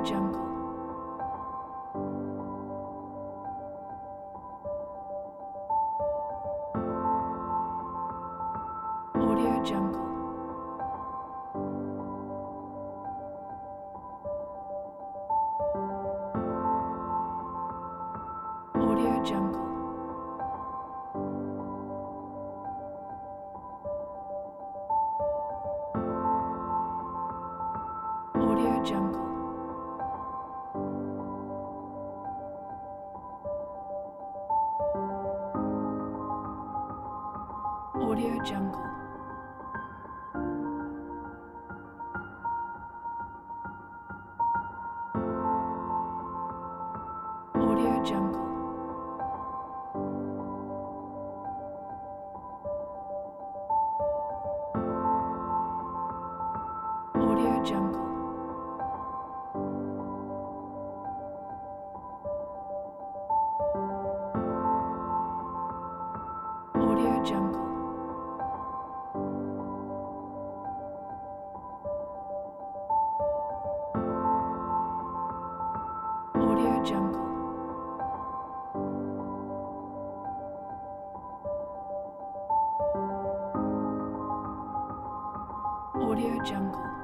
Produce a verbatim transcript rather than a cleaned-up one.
Jungle. Audio Jungle. Audio Jungle. Audio Jungle. Audio Jungle. Audio Jungle. Audio Jungle. Audio Jungle. Audio Jungle. Audio Jungle.